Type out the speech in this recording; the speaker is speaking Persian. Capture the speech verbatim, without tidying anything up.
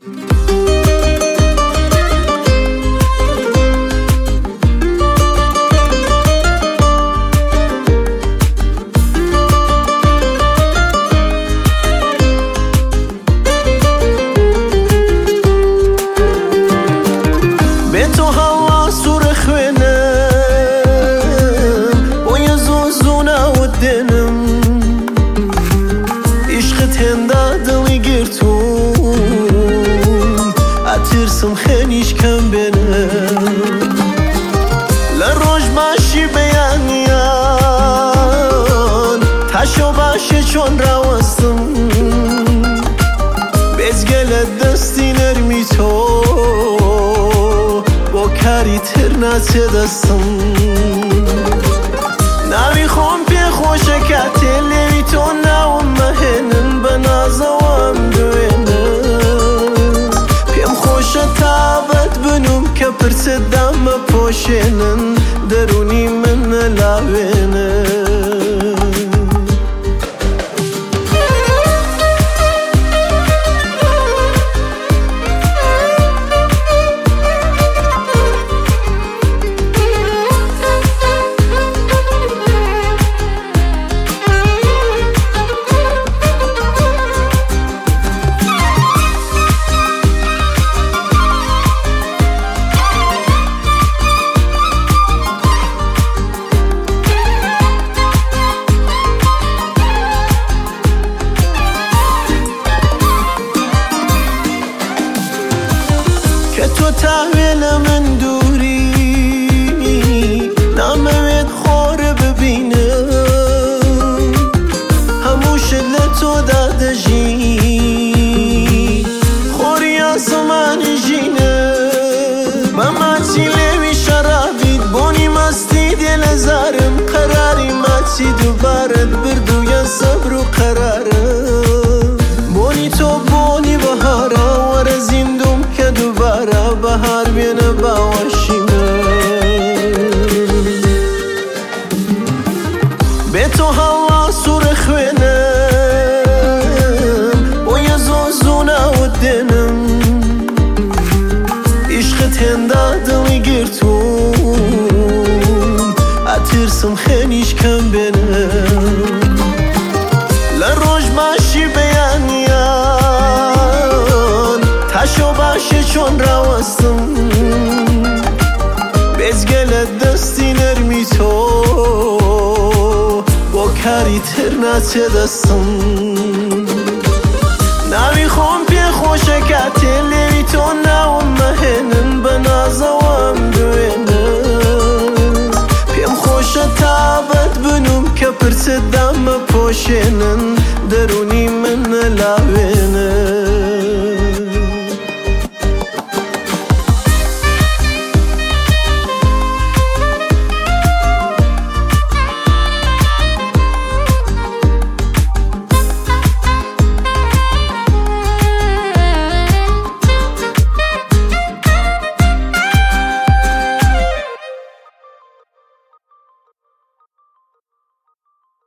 ترسم خیلیش کم بینه لروش باشی بیانیان تشو باشه چون روستم bezgele دستی نرمی تو با کاری تر نچه دستم نمی خون پی خوشه کتی لیوی تو نوم مهنن بنازوام دوینه پیم خوشه تابت بنوم که پرس دم پوشنن درونی من لاوینه تو تحویل من دوری ناموید خور ببینم هموش لتو داده جی خوری آسمان جینه مماتی لیوی شرابید بونی مستی دل زارم قراری ماتی دوبارت بردوی صبر و قرارم بونی تو بونی بهارا ورزیندم که دوباره بهار بینه باوشیمه به تو هوا سور خوینم و یه زوزونه و دینم عشقت هنده دلی گرتون اترسم خیلیش کم بینم لروش باشی بیانیان تشو باشه چون روستم bezgele دستی نرمی تو با کاری تر نچه دستم نمی خون پی خوشه کتی لیوی تو نوم مهنن بنازوام دوینه پیم خوشه تابت بنوم که پرس دم پوشنن درونی من لاوینه